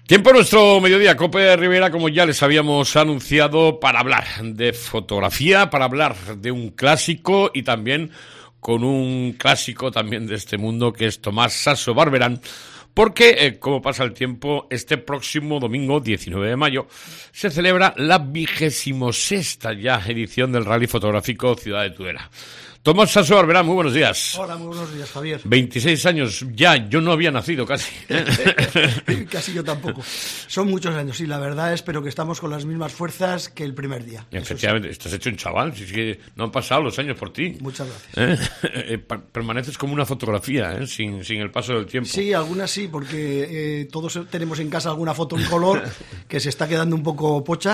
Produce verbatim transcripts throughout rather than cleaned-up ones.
Tiempo nuestro mediodía, Cope Rivera, como ya les habíamos anunciado, para hablar de fotografía, para hablar de un clásico y también con un clásico también de este mundo que es Tomás Sasso Barberán, porque, eh, como pasa el tiempo, este próximo domingo, diecinueve de mayo, se celebra la vigésimo sexta ya edición del Rally Fotográfico Ciudad de Tudela. Tomás Sasso Barberán, muy buenos días. Hola, muy buenos días, Javier. veintiséis años ya, yo no había nacido casi. Casi yo tampoco. Son muchos años, sí, la verdad es, pero que estamos con las mismas fuerzas que el primer día. Efectivamente, sí. Estás hecho un chaval, si es que no han pasado los años por ti. Muchas gracias. ¿Eh? Permaneces como una fotografía, ¿eh? sin, sin el paso del tiempo. Sí, algunas sí, porque eh, todos tenemos en casa alguna foto en color que se está quedando un poco pocha.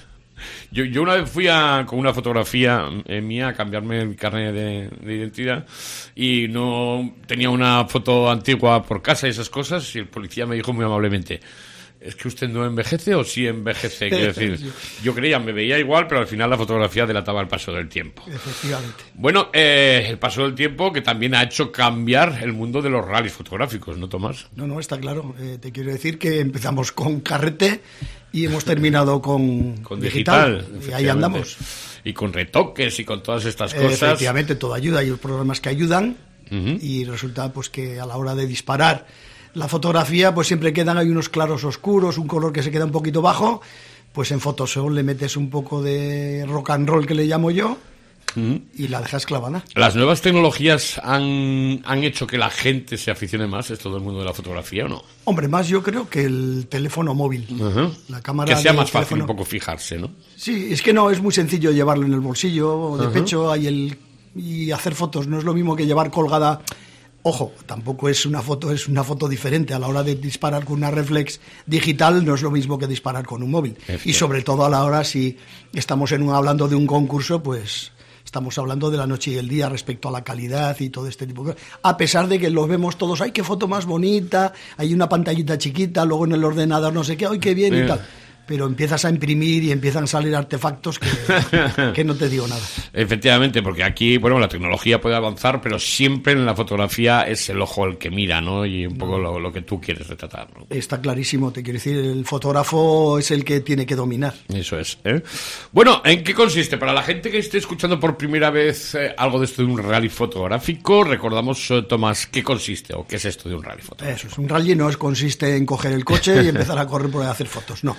Yo, yo una vez fui a, con una fotografía eh, mía a cambiarme el carnet de, de identidad y no tenía una foto antigua por casa y esas cosas, y el policía me dijo muy amablemente: ¿es que usted no envejece o sí envejece? Quiero decir, yo creía, me veía igual, pero al final la fotografía delataba el paso del tiempo. Efectivamente. Bueno, eh, el paso del tiempo que también ha hecho cambiar el mundo de los rallies fotográficos, ¿no, Tomás? No, no, está claro. Eh, te quiero decir que empezamos con carrete y hemos terminado con, con digital, digital. Y ahí andamos. Y con retoques y con todas estas cosas. Efectivamente, todo ayuda. Hay programas que ayudan. Uh-huh. Y resulta pues que a la hora de disparar la fotografía, pues siempre quedan hay unos claros oscuros, un color que se queda un poquito bajo. Pues en Photoshop le metes un poco de rock and roll, que le llamo yo, uh-huh, y la dejas clavada. ¿Las nuevas tecnologías han, han hecho que la gente se aficione más a esto del mundo de la fotografía o no? Hombre, más yo creo que el teléfono móvil. Uh-huh. La cámara que sea más teléfono. Fácil un poco fijarse, ¿no? Sí, es que no, es muy sencillo llevarlo en el bolsillo o de uh-huh. pecho hay el, y hacer fotos. No es lo mismo que llevar colgada. Ojo, tampoco es una foto, es una foto diferente. A la hora de disparar con una reflex digital no es lo mismo que disparar con un móvil. Y sobre todo a la hora, si estamos en un, hablando de un concurso, pues estamos hablando de la noche y el día respecto a la calidad y todo este tipo de cosas. A pesar de que lo vemos todos, ¡ay, qué foto más bonita! Hay una pantallita chiquita, luego en el ordenador no sé qué, ¡ay, qué bien! Sí. Y tal. Pero empiezas a imprimir y empiezan a salir artefactos que, que no te digo nada. Efectivamente, porque aquí, bueno, la tecnología puede avanzar, pero siempre en la fotografía es el ojo el que mira, ¿no? Y un poco lo, lo que tú quieres retratar, ¿no? Está clarísimo, te quiero decir, el fotógrafo es el que tiene que dominar. Eso es, ¿eh? Bueno, ¿en qué consiste? Para la gente que esté escuchando por primera vez eh, algo de esto de un rally fotográfico, recordamos, eh, Tomás, ¿qué consiste o qué es esto de un rally fotográfico? Eso es, un rally no es, consiste en coger el coche y empezar a correr por ahí a hacer fotos, no.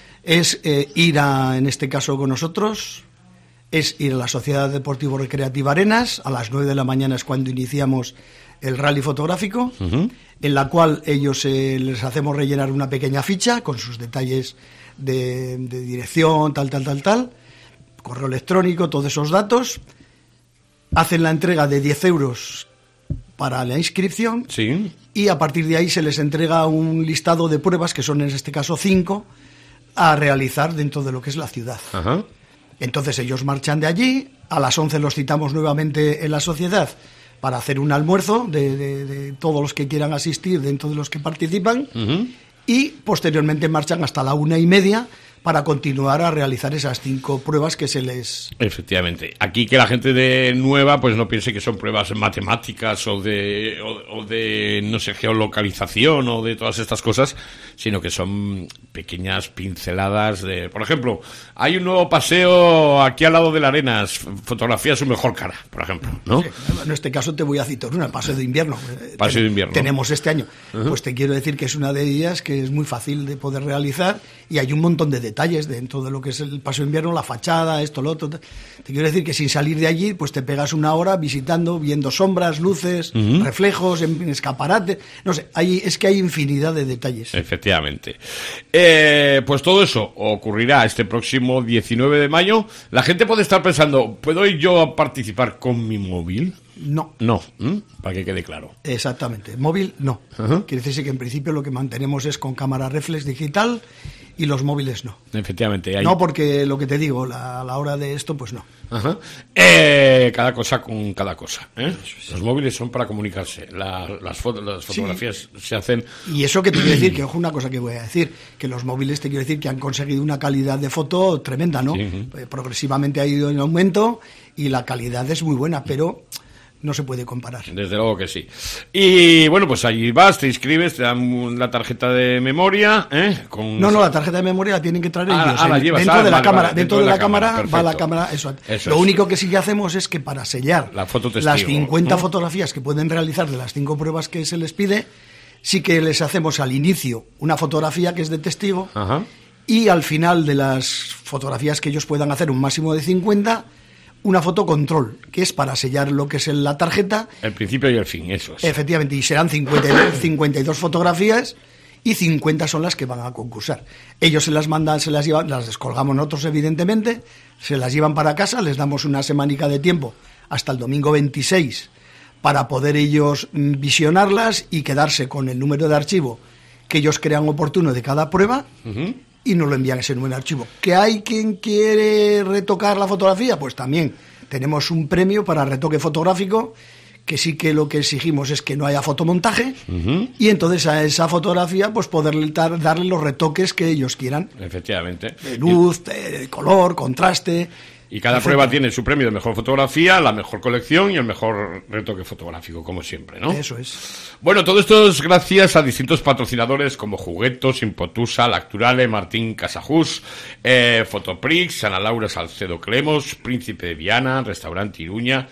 Es eh, ir a, en este caso con nosotros, es ir a la Sociedad Deportivo Recreativa Arenas, a las nueve de la mañana es cuando iniciamos el rally fotográfico, uh-huh, en la cual ellos eh, les hacemos rellenar una pequeña ficha con sus detalles de, de dirección, tal, tal, tal, tal, correo electrónico, todos esos datos, hacen la entrega de diez euros para la inscripción, sí, y a partir de ahí se les entrega un listado de pruebas, que son en este caso cinco, a realizar dentro de lo que es la ciudad. Ajá. Entonces ellos marchan de allí, a las once los citamos nuevamente en la sociedad para hacer un almuerzo de, de, de todos los que quieran asistir dentro de los que participan, uh-huh, y posteriormente marchan hasta la una y media para continuar a realizar esas cinco pruebas que se les... Efectivamente. Aquí que la gente de nueva pues no piense que son pruebas matemáticas o de, o, o de no sé, geolocalización o de todas estas cosas, sino que son pequeñas pinceladas de... Por ejemplo, hay un nuevo paseo aquí al lado de la Arenas, fotografía su mejor cara, por ejemplo, ¿no? Sí, en este caso te voy a citar una, el paseo de invierno. Paseo de invierno. Tenemos este año. Uh-huh. Pues te quiero decir que es una de ellas que es muy fácil de poder realizar y hay un montón de detalles detalles dentro de lo que es el paseo de invierno, la fachada, esto, lo otro. Te quiero decir que sin salir de allí, pues te pegas una hora visitando, viendo sombras, luces, uh-huh, reflejos, en, en escaparate, no sé, hay, es que hay infinidad de detalles. Efectivamente. Eh, pues todo eso ocurrirá este próximo diecinueve de mayo. La gente puede estar pensando, ¿puedo ir yo a participar con mi móvil? No. No, ¿Mm? Para que quede claro. Exactamente. Móvil, no. Uh-huh. Quiere decirse que en principio lo que mantenemos es con cámara reflex digital y los móviles no. Efectivamente. Hay... No, porque lo que te digo, la, a la hora de esto, pues no. Uh-huh. Eh, cada cosa con cada cosa, ¿eh? Los móviles son para comunicarse. La, las, fotos, las fotografías sí. se hacen... Y eso que te quiero decir, que ojo, una cosa que voy a decir, que los móviles te quiero decir que han conseguido una calidad de foto tremenda, ¿no? Sí. Uh-huh. Progresivamente ha ido en aumento y la calidad es muy buena, pero... no se puede comparar. Desde luego que sí. Y bueno, pues allí vas, te inscribes, te dan la tarjeta de memoria, ¿eh? Con... No, no, la tarjeta de memoria la tienen que traer ah, ellos. Ah, la llevas, dentro ah, de la vale, cámara, vale, dentro de la, la cámara, cámara va la cámara, eso. eso Lo es. único que sí que hacemos es que para sellar la foto las cincuenta ¿no? fotografías que pueden realizar de las cinco pruebas que se les pide, sí que les hacemos al inicio una fotografía que es de testigo. Ajá. Y al final de las fotografías que ellos puedan hacer, un máximo de cincuenta, una foto control, que es para sellar lo que es la tarjeta. El principio y el fin, eso es. Efectivamente, y serán cincuenta, cincuenta y dos fotografías y cincuenta son las que van a concursar. Ellos se las mandan, se las llevan, las descolgamos nosotros evidentemente, se las llevan para casa, les damos una semanica de tiempo hasta el domingo veintiséis para poder ellos visionarlas y quedarse con el número de archivo que ellos crean oportuno de cada prueba. Uh-huh. Y nos lo envían ese número de archivo. ¿Que hay quien quiere retocar la fotografía? Pues también tenemos un premio para retoque fotográfico, que sí que lo que exigimos es que no haya fotomontaje, uh-huh. y entonces a esa fotografía pues poderle dar, darle los retoques que ellos quieran. Efectivamente. De luz, de color, contraste... Y cada etcétera. Prueba tiene su premio de mejor fotografía, la mejor colección y el mejor retoque fotográfico, como siempre, ¿no? Eso es. Bueno, todo esto es gracias a distintos patrocinadores como Juguetos, Impotusa, Lacturale, Martín Casajús, eh, Fotoprix, Ana Laura Salcedo Clemos, Príncipe de Viana, Restaurante Iruña,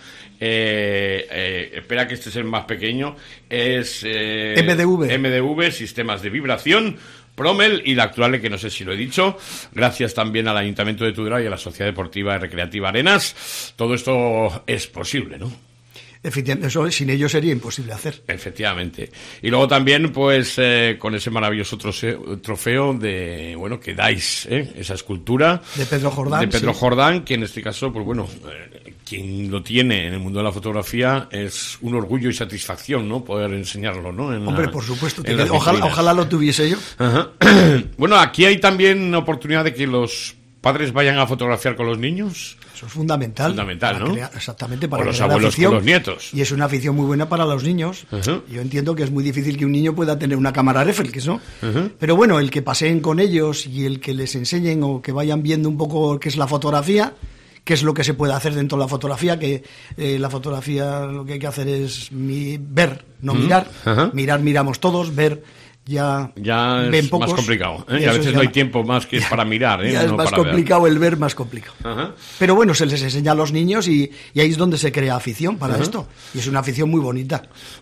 eh, eh, espera que este es el más pequeño, es eh, M D V. M D V, Sistemas de Vibración, Promel y la actual, que no sé si lo he dicho, gracias también al Ayuntamiento de Tudela y a la Sociedad Deportiva y Recreativa Arenas. Todo esto es posible, ¿no? Efectivamente, eso sin ellos sería imposible hacer. Efectivamente. Y luego también, pues, eh, con ese maravilloso troce- trofeo de, bueno, que dais, ¿eh? Esa escultura. De Pedro Jordán. De Pedro sí. Jordán, que en este caso, pues bueno, eh, quien lo tiene en el mundo de la fotografía es un orgullo y satisfacción, ¿no? Poder enseñarlo, ¿no? En Hombre, la, por supuesto. en las Ojalá, vitrinas. ojalá lo tuviese yo. Ajá. Bueno, aquí hay también oportunidad de que los padres vayan a fotografiar con los niños. Eso es fundamental. Fundamental, para ¿no? crear, exactamente, para o los crear abuelos afición, con los nietos. Y es una afición muy buena para los niños. Uh-huh. Yo entiendo que es muy difícil que un niño pueda tener una cámara reflex, ¿no? Uh-huh. Pero bueno, el que paseen con ellos y el que les enseñen o que vayan viendo un poco qué es la fotografía, qué es lo que se puede hacer dentro de la fotografía, que eh, la fotografía lo que hay que hacer es mi, ver, no uh-huh. mirar. Uh-huh. Mirar, miramos todos, ver... Ya, ya ven es pocos, más complicado, ¿eh? Y a veces no hay tiempo más que ya, para mirar, ¿eh? Ya no es más para complicado ver. el ver, más complicado. Ajá. Pero bueno, se les enseña a los niños y, y ahí es donde se crea afición para Ajá. esto. Y es una afición muy bonita.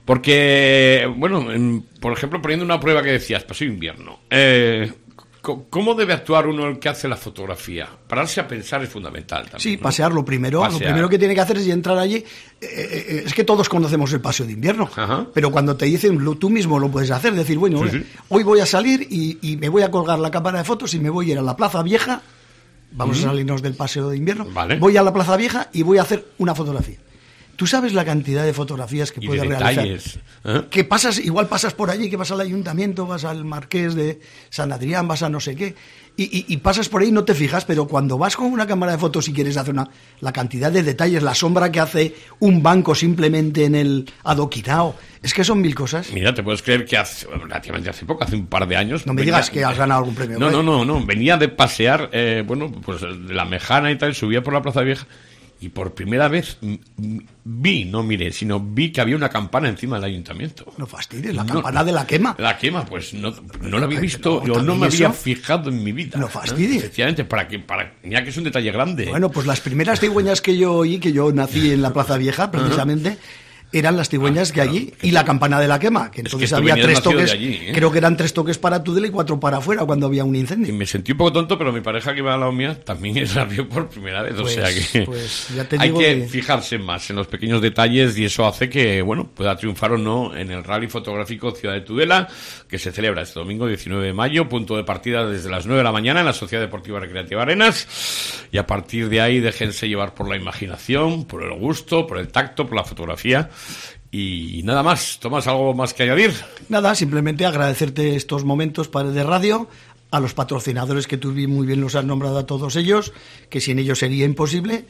Porque, bueno, en, por ejemplo, poniendo una prueba que decías, paseo invierno, eh, ¿cómo debe actuar uno el que hace la fotografía? Pararse a pensar es fundamental también. Sí, ¿no? pasear lo primero. Pasear. Lo primero que tiene que hacer es entrar allí. Eh, eh, es que todos conocemos el paseo de invierno. Ajá. Pero cuando te dicen, lo, tú mismo lo puedes hacer. Decir, bueno, sí, sí. hoy voy a salir y, y me voy a colgar la cámara de fotos y me voy a ir a la Plaza Vieja. Vamos uh-huh. a salirnos del paseo de invierno. Vale. Voy a la Plaza Vieja y voy a hacer una fotografía. Tú sabes la cantidad de fotografías que y puedes de realizar. ¿Eh? Que pasas, igual pasas por allí, que vas al ayuntamiento, vas al Marqués de San Adrián, vas a no sé qué, y, y, y pasas por ahí y no te fijas, pero cuando vas con una cámara de fotos y quieres hacer una, la cantidad de detalles, la sombra que hace un banco simplemente en el adoquinado, es que son mil cosas. Mira, te puedes creer que hace, relativamente hace poco, hace un par de años... No me venía, digas que has ganado algún premio. No, no, no, no, venía de pasear, eh, bueno, pues de la Mejana y tal, subía por la Plaza Vieja... Y por primera vez vi, no miré, sino vi que había una campana encima del ayuntamiento. No fastidies, la no, campana de la quema. La quema, pues no, no la había visto, yo no me había eso? fijado en mi vida. No fastidies. ¿Eh? Efectivamente, para que, para, mira que es un detalle grande. Bueno, pues las primeras cigüeñas que yo oí, que yo nací en la Plaza Vieja, precisamente... Uh-huh. Eran las cigüeñas ah, que allí, claro, que y la campana de la quema, que entonces es que había tres toques, allí, ¿eh? creo que eran tres toques para Tudela y cuatro para afuera cuando había un incendio. Y me sentí un poco tonto, pero mi pareja que iba al lado mía también la vio por primera vez, pues, o sea que pues ya te hay digo que, que fijarse más en los pequeños detalles y eso hace que, bueno, pueda triunfar o no en el Rally Fotográfico Ciudad de Tudela, que se celebra este domingo diecinueve de mayo, punto de partida desde las nueve de la mañana en la Sociedad Deportiva Recreativa Arenas, y a partir de ahí déjense llevar por la imaginación, por el gusto, por el tacto, por la fotografía. Y nada más. ¿Tomás algo más que añadir? Nada, simplemente agradecerte estos momentos para de radio, a los patrocinadores que tú muy bien los has nombrado a todos ellos, que sin ellos sería imposible.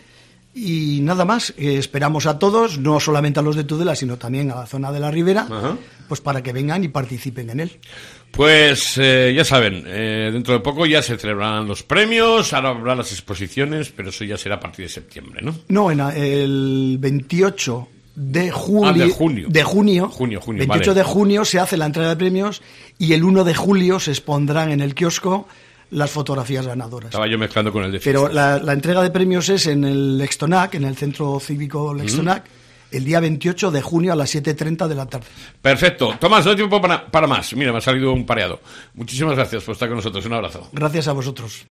Y nada más, eh, esperamos a todos, no solamente a los de Tudela, sino también a la zona de la Ribera, Ajá. pues para que vengan y participen en él. Pues eh, ya saben, eh, dentro de poco ya se celebrarán los premios, ahora habrá las exposiciones, pero eso ya será a partir de septiembre, ¿no? No, en el veintiocho de, juli, ah, de junio. De junio, junio, junio veintiocho vale. de junio se hace la entrega de premios y el uno de julio se expondrán en el kiosco las fotografías ganadoras. Estaba yo mezclando con el de Pero la, la entrega de premios es en el Extonac, en el Centro Cívico Extonac, mm. el día veintiocho de junio a las siete y treinta de la tarde. Perfecto. Tomás, no hay tiempo para, para más. Mira, me ha salido un pareado. Muchísimas gracias por estar con nosotros. Un abrazo. Gracias a vosotros.